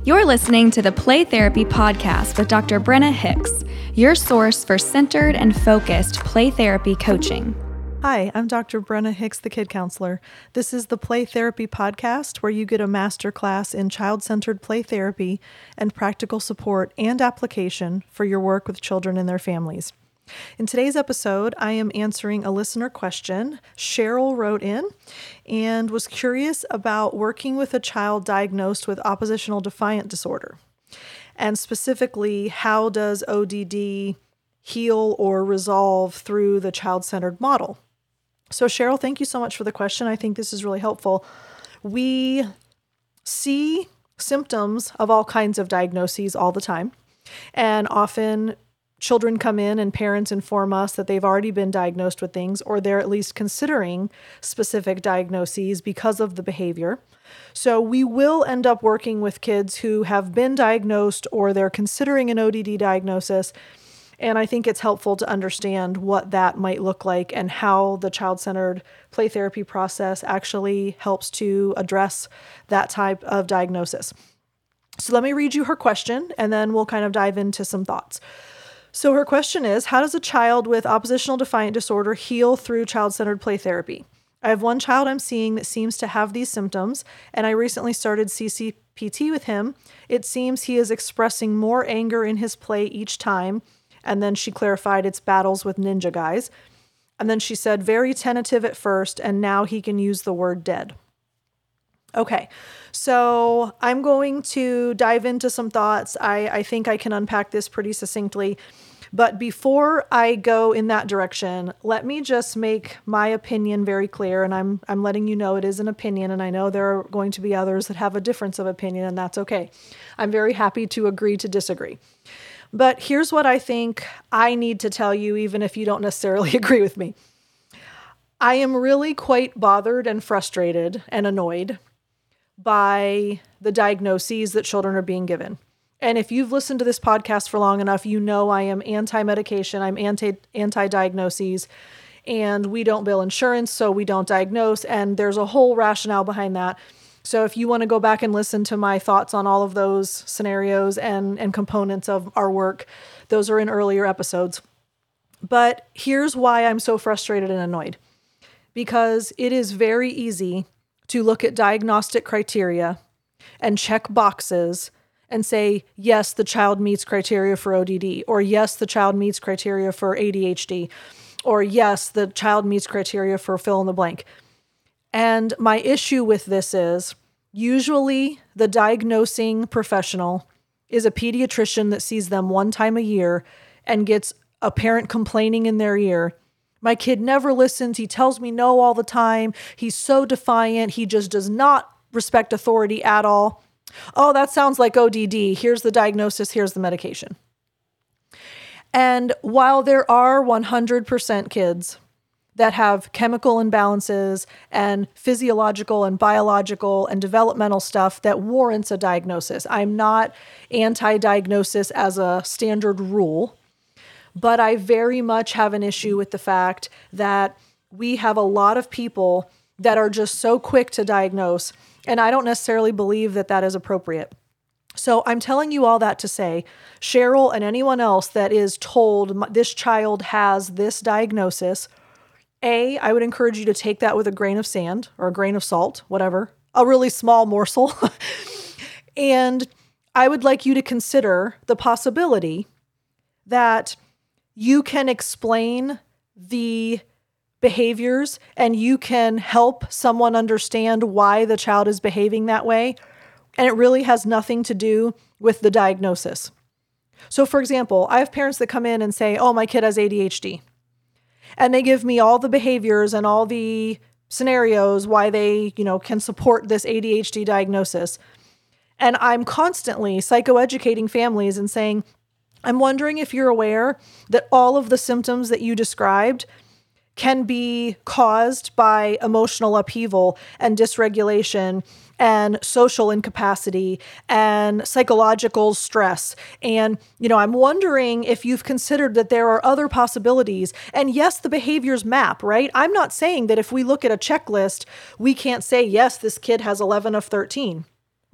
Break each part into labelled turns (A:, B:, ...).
A: You're listening to the Play Therapy Podcast with Dr. Brenna Hicks, your source for centered and focused play therapy coaching.
B: Hi, I'm Dr. Brenna Hicks, the Kid Counselor. This is the Play Therapy Podcast, where you get a masterclass in child-centered play therapy and practical support and application for your work with children and their families. In today's episode, I am answering a listener question. Cheryl wrote in and was curious about working with a child diagnosed with oppositional defiant disorder. And specifically, how does ODD heal or resolve through the child-centered model? So Cheryl, thank you so much for the question. I think this is really helpful. We see symptoms of all kinds of diagnoses all the time, and often children come in and parents inform us that they've already been diagnosed with things, or they're at least considering specific diagnoses because of the behavior. So we will end up working with kids who have been diagnosed or they're considering an ODD diagnosis. And I think it's helpful to understand what that might look like and how the child-centered play therapy process actually helps to address that type of diagnosis. So let me read you her question, and then we'll kind of dive into some thoughts. So her question is, how does a child with oppositional defiant disorder heal through child-centered play therapy? I have one child I'm seeing that seems to have these symptoms, and I recently started CCPT with him. It seems he is expressing more anger in his play each time, and then she clarified it's battles with ninja guys. And then she said, very tentative at first, and now he can use the word dead. Okay, so I'm going to dive into some thoughts. I think I can unpack this pretty succinctly. But before I go in that direction, let me just make my opinion very clear. And I'm letting you know it is an opinion. And I know there are going to be others that have a difference of opinion, and that's okay. I'm very happy to agree to disagree. But here's what I think I need to tell you, even if you don't necessarily agree with me. I am really quite bothered and frustrated and annoyed by the diagnoses that children are being given. And if you've listened to this podcast for long enough, you know I am anti-medication, I'm anti-diagnoses, and we don't bill insurance, so we don't diagnose, and there's a whole rationale behind that. So if you want to go back and listen to my thoughts on all of those scenarios and components of our work, those are in earlier episodes. But here's why I'm so frustrated and annoyed. Because it is very easy to look at diagnostic criteria and check boxes and say, yes, the child meets criteria for ODD, or yes, the child meets criteria for ADHD, or yes, the child meets criteria for fill in the blank. And my issue with this is usually the diagnosing professional is a pediatrician that sees them one time a year and gets a parent complaining in their ear. My kid never listens. He tells me no all the time. He's so defiant. He just does not respect authority at all. Oh, that sounds like ODD. Here's the diagnosis. Here's the medication. And while there are 100% kids that have chemical imbalances and physiological and biological and developmental stuff that warrants a diagnosis, I'm not anti-diagnosis as a standard rule, but I very much have an issue with the fact that we have a lot of people that are just so quick to diagnose, and I don't necessarily believe that that is appropriate. So I'm telling you all that to say, Cheryl and anyone else that is told this child has this diagnosis, I would encourage you to take that with a grain of sand or a grain of salt, whatever, a really small morsel. And I would like you to consider the possibility that you can explain the behaviors and you can help someone understand why the child is behaving that way. And it really has nothing to do with the diagnosis. So for example, I have parents that come in and say, oh, my kid has ADHD. And they give me all the behaviors and all the scenarios why they, can support this ADHD diagnosis. And I'm constantly psychoeducating families and saying, I'm wondering if you're aware that all of the symptoms that you described can be caused by emotional upheaval and dysregulation and social incapacity and psychological stress. And, I'm wondering if you've considered that there are other possibilities. And yes, the behaviors map, right? I'm not saying that if we look at a checklist, we can't say, yes, this kid has 11 of 13,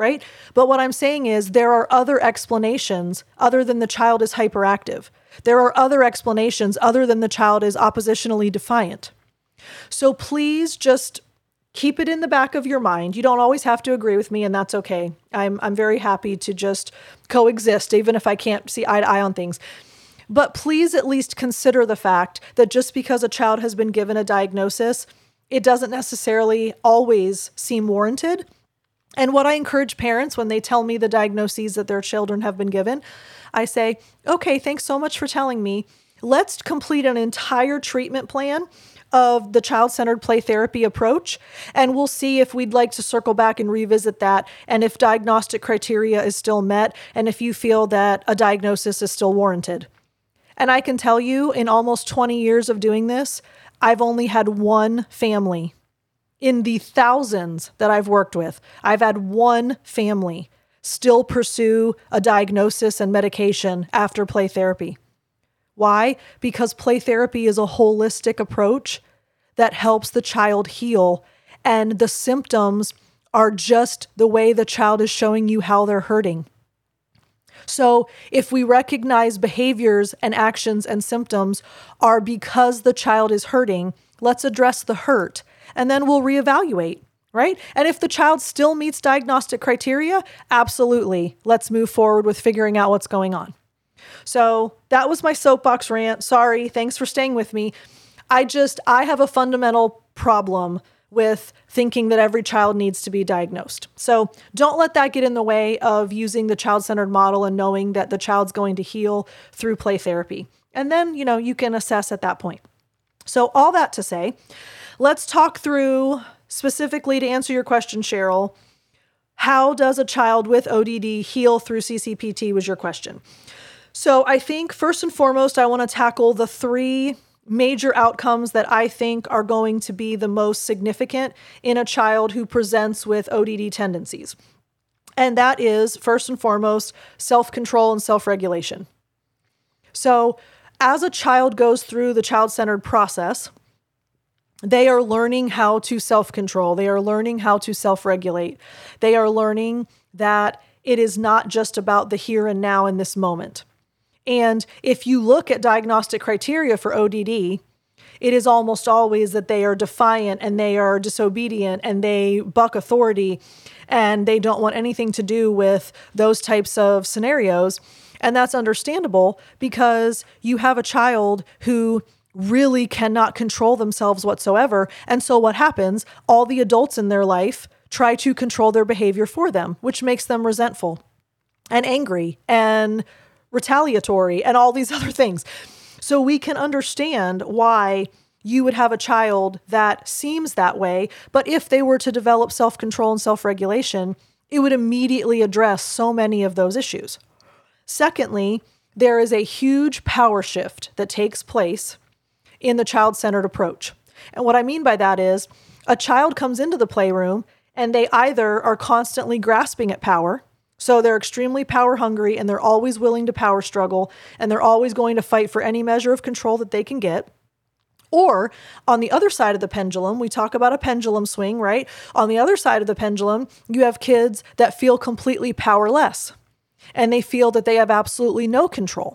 B: right? But what I'm saying is there are other explanations other than the child is hyperactive. There are other explanations other than the child is oppositionally defiant. So please just keep it in the back of your mind. You don't always have to agree with me, and that's okay. I'm very happy to just coexist, even if I can't see eye to eye on things. But please at least consider the fact that just because a child has been given a diagnosis, it doesn't necessarily always seem warranted. And what I encourage parents when they tell me the diagnoses that their children have been given, I say, okay, thanks so much for telling me. Let's complete an entire treatment plan of the child-centered play therapy approach, and we'll see if we'd like to circle back and revisit that, and if diagnostic criteria is still met, and if you feel that a diagnosis is still warranted. And I can tell you, in almost 20 years of doing this, I've only had one family. In the thousands that I've worked with, I've had one family still pursue a diagnosis and medication after play therapy. Why? Because play therapy is a holistic approach that helps the child heal, and the symptoms are just the way the child is showing you how they're hurting. So if we recognize behaviors and actions and symptoms are because the child is hurting, let's address the hurt, and then we'll reevaluate, right? And if the child still meets diagnostic criteria, absolutely, let's move forward with figuring out what's going on. So that was my soapbox rant. Sorry, thanks for staying with me. I have a fundamental problem with thinking that every child needs to be diagnosed. So don't let that get in the way of using the child-centered model and knowing that the child's going to heal through play therapy. And then, you can assess at that point. So all that to say, let's talk through specifically to answer your question, Cheryl, how does a child with ODD heal through CCPT was your question. So I think first and foremost, I want to tackle the three major outcomes that I think are going to be the most significant in a child who presents with ODD tendencies. And that is, first and foremost, self-control and self-regulation. So as a child goes through the child-centered process, they are learning how to self-control. They are learning how to self-regulate. They are learning that it is not just about the here and now in this moment. And if you look at diagnostic criteria for ODD, it is almost always that they are defiant and they are disobedient and they buck authority and they don't want anything to do with those types of scenarios. And that's understandable because you have a child who really cannot control themselves whatsoever. And so what happens? All the adults in their life try to control their behavior for them, which makes them resentful and angry and retaliatory and all these other things. So we can understand why you would have a child that seems that way, but if they were to develop self-control and self-regulation, it would immediately address so many of those issues. Secondly, there is a huge power shift that takes place in the child-centered approach. And what I mean by that is a child comes into the playroom and they either are constantly grasping at power, so they're extremely power hungry and they're always willing to power struggle and they're always going to fight for any measure of control that they can get. Or on the other side of the pendulum, we talk about a pendulum swing, right? On the other side of the pendulum, you have kids that feel completely powerless and they feel that they have absolutely no control.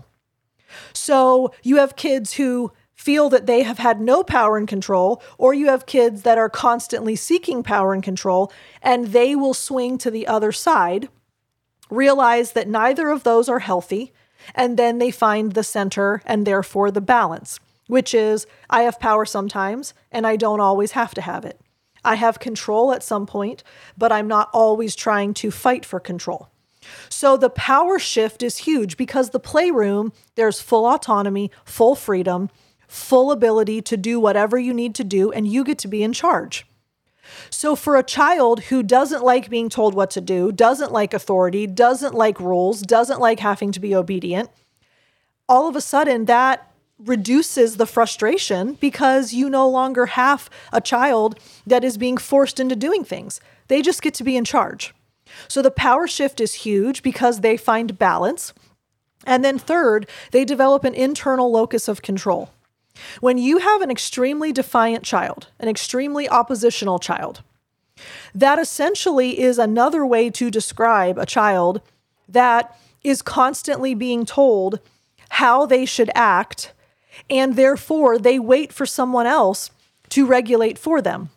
B: So you have kids who feel that they have had no power and control, or you have kids that are constantly seeking power and control and they will swing to the other side, realize that neither of those are healthy, and then they find the center and therefore the balance, which is I have power sometimes and I don't always have to have it. I have control at some point, but I'm not always trying to fight for control. So the power shift is huge because the playroom, there's full autonomy, full freedom, full ability to do whatever you need to do, and you get to be in charge. So for a child who doesn't like being told what to do, doesn't like authority, doesn't like rules, doesn't like having to be obedient, all of a sudden that reduces the frustration because you no longer have a child that is being forced into doing things. They just get to be in charge. So the power shift is huge because they find balance. And then third, they develop an internal locus of control. When you have an extremely defiant child, an extremely oppositional child, That essentially is another way to describe a child that is constantly being told how they should act, and therefore they wait for someone else to regulate for them.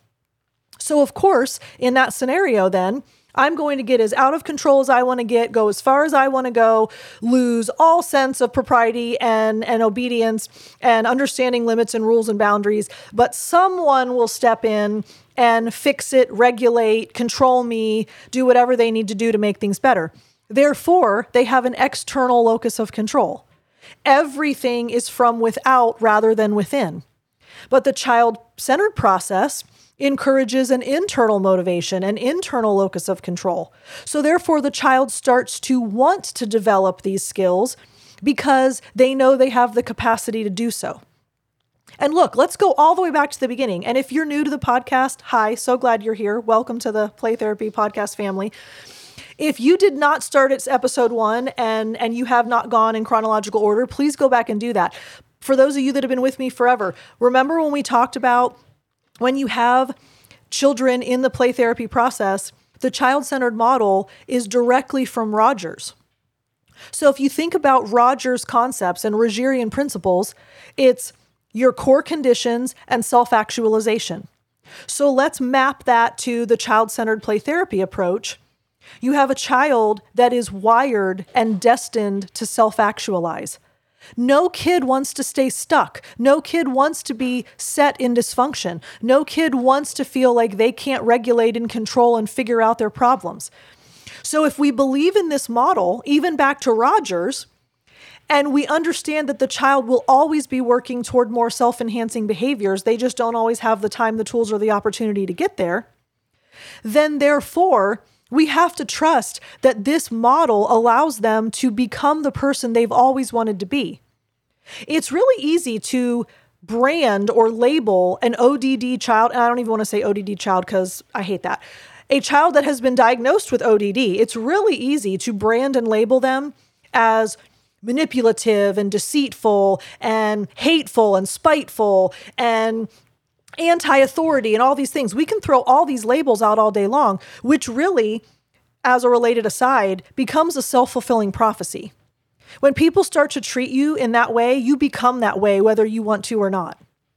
B: So of course, in that scenario then, I'm going to get as out of control as I want to get, go as far as I want to go, lose all sense of propriety and obedience and understanding limits and rules and boundaries. But someone will step in and fix it, regulate, control me, do whatever they need to do to make things better. Therefore, they have an external locus of control. Everything is from without rather than within. But the child-centered process encourages an internal motivation, an internal locus of control. So therefore, the child starts to want to develop these skills because they know they have the capacity to do so. And look, let's go all the way back to the beginning. And if you're new to the podcast, hi, so glad you're here. Welcome to the Play Therapy podcast family. If you did not start at episode 1 and you have not gone in chronological order, please go back and do that. For those of you that have been with me forever, remember when we talked about when you have children in the play therapy process, the child-centered model is directly from Rogers. So if you think about Rogers' concepts and Rogerian principles, it's your core conditions and self-actualization. So let's map that to the child-centered play therapy approach. You have a child that is wired and destined to self-actualize. No kid wants to stay stuck. No kid wants to be set in dysfunction. No kid wants to feel like they can't regulate and control and figure out their problems. So if we believe in this model, even back to Rogers, and we understand that the child will always be working toward more self-enhancing behaviors, they just don't always have the time, the tools, or the opportunity to get there, then therefore, we have to trust that this model allows them to become the person they've always wanted to be. It's really easy to brand or label an ODD child, and I don't even want to say ODD child because I hate that. A child that has been diagnosed with ODD, it's really easy to brand and label them as manipulative and deceitful and hateful and spiteful and anti-authority and all these things. We can throw all these labels out all day long, which really, as a related aside, becomes a self-fulfilling prophecy. When people start to treat you in that way, you become that way, whether you want to or not.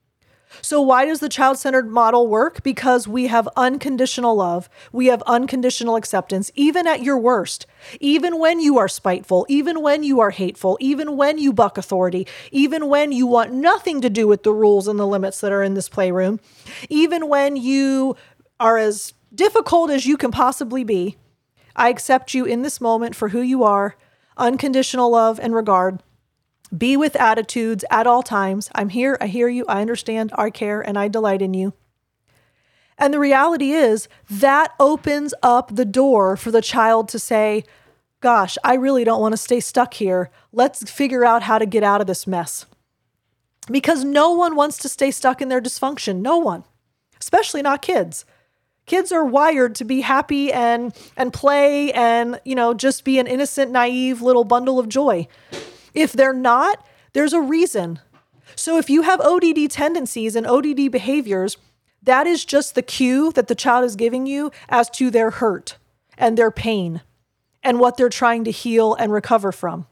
B: So why does the child-centered model work? Because we have unconditional love. We have unconditional acceptance, even at your worst, even when you are spiteful, even when you are hateful, even when you buck authority, even when you want nothing to do with the rules and the limits that are in this playroom, even when you are as difficult as you can possibly be. I accept you in this moment for who you are, unconditional love and regard. Be with attitudes at all times. I'm here, I hear you, I understand, I care, and I delight in you. And the reality is that opens up the door for the child to say, gosh, I really don't want to stay stuck here. Let's figure out how to get out of this mess. Because no one wants to stay stuck in their dysfunction. No one, especially not kids. Kids are wired to be happy and play and, just be an innocent, naive little bundle of joy. If they're not, there's a reason. So if you have ODD tendencies and ODD behaviors, that is just the cue that the child is giving you as to their hurt and their pain and what they're trying to heal and recover from.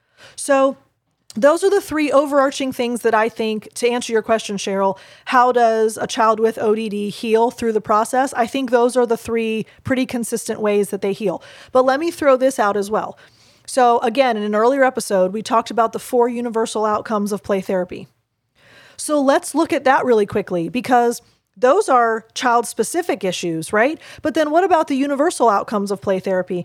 B: So those are the 3 overarching things that I think, to answer your question, Cheryl, how does a child with ODD heal through the process? I think those are the 3 pretty consistent ways that they heal. But let me throw this out as well. So again, in an earlier episode, we talked about the 4 universal outcomes of play therapy. So let's look at that really quickly because those are child-specific issues, right? But then what about the universal outcomes of play therapy?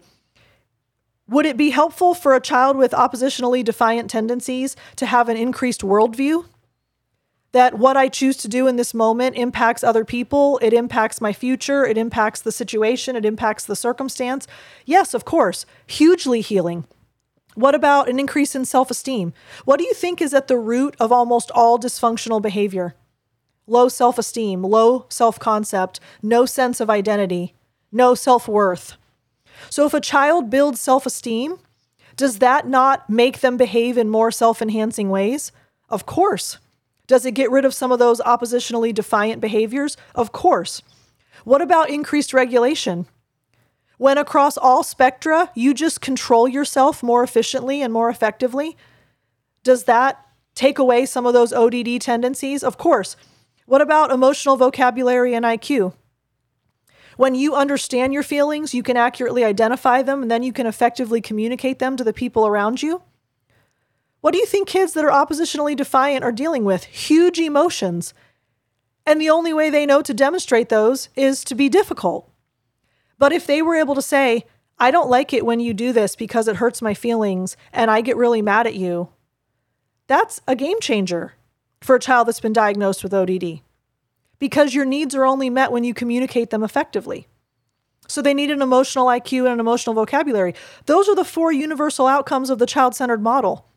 B: Would it be helpful for a child with oppositionally defiant tendencies to have an increased worldview? That what I choose to do in this moment impacts other people, it impacts my future, it impacts the situation, it impacts the circumstance? Yes, of course, hugely healing. What about an increase in self-esteem? What do you think is at the root of almost all dysfunctional behavior? Low self-esteem, low self-concept, no sense of identity, no self-worth. So if a child builds self-esteem, does that not make them behave in more self-enhancing ways? Of course. Does it get rid of some of those oppositionally defiant behaviors? Of course. What about increased regulation? When across all spectra, you just control yourself more efficiently and more effectively, does that take away some of those ODD tendencies? Of course. What about emotional vocabulary and IQ? When you understand your feelings, you can accurately identify them, and then you can effectively communicate them to the people around you. What do you think kids that are oppositionally defiant are dealing with? Huge emotions. And the only way they know to demonstrate those is to be difficult. But if they were able to say, I don't like it when you do this because it hurts my feelings and I get really mad at you, that's a game changer for a child that's been diagnosed with ODD, because your needs are only met when you communicate them effectively. So they need an emotional IQ and an emotional vocabulary. Those are the 4 universal outcomes of the child-centered model.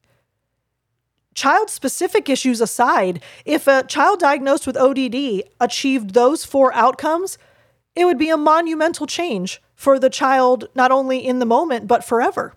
B: Child-specific issues aside, if a child diagnosed with ODD achieved those 4 outcomes, it would be a monumental change for the child, not only in the moment, but forever.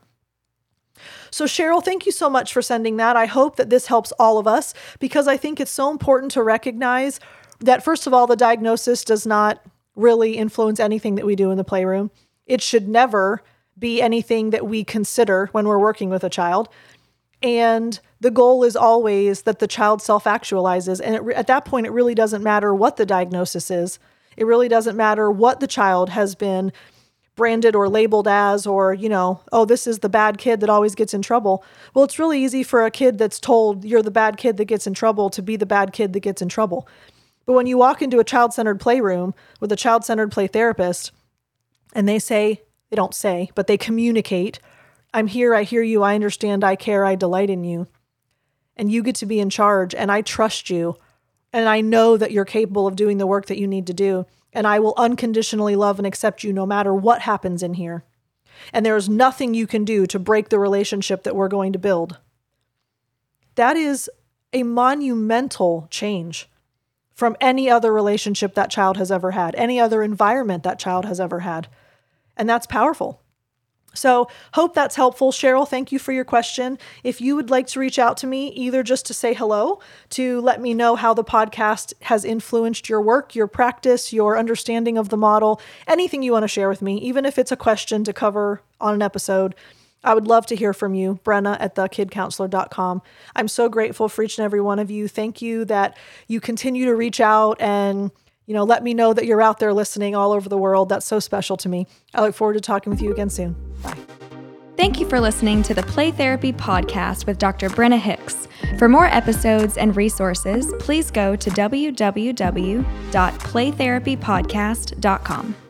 B: So Cheryl, thank you so much for sending that. I hope that this helps all of us, because I think it's so important to recognize that, first of all, the diagnosis does not really influence anything that we do in the playroom. It should never be anything that we consider when we're working with a child. And the goal is always that the child self-actualizes. And at that point, it really doesn't matter what the diagnosis is. It really doesn't matter what the child has been branded or labeled as, or, oh, this is the bad kid that always gets in trouble. Well, it's really easy for a kid that's told you're the bad kid that gets in trouble to be the bad kid that gets in trouble. But when you walk into a child-centered playroom with a child-centered play therapist, and they don't say, but they communicate, I'm here, I hear you, I understand, I care, I delight in you. And you get to be in charge, and I trust you. And I know that you're capable of doing the work that you need to do. And I will unconditionally love and accept you no matter what happens in here. And there is nothing you can do to break the relationship that we're going to build. That is a monumental change from any other relationship that child has ever had, any other environment that child has ever had. And that's powerful. So hope that's helpful. Cheryl, thank you for your question. If you would like to reach out to me, either just to say hello, to let me know how the podcast has influenced your work, your practice, your understanding of the model, anything you want to share with me, even if it's a question to cover on an episode, I would love to hear from you, Brenna@thekidcounselor.com. I'm so grateful for each and every one of you. Thank you that you continue to reach out and let me know that you're out there listening all over the world. That's so special to me. I look forward to talking with you again soon. Bye.
A: Thank you for listening to the Play Therapy Podcast with Dr. Brenna Hicks. For more episodes and resources, please go to www.playtherapypodcast.com.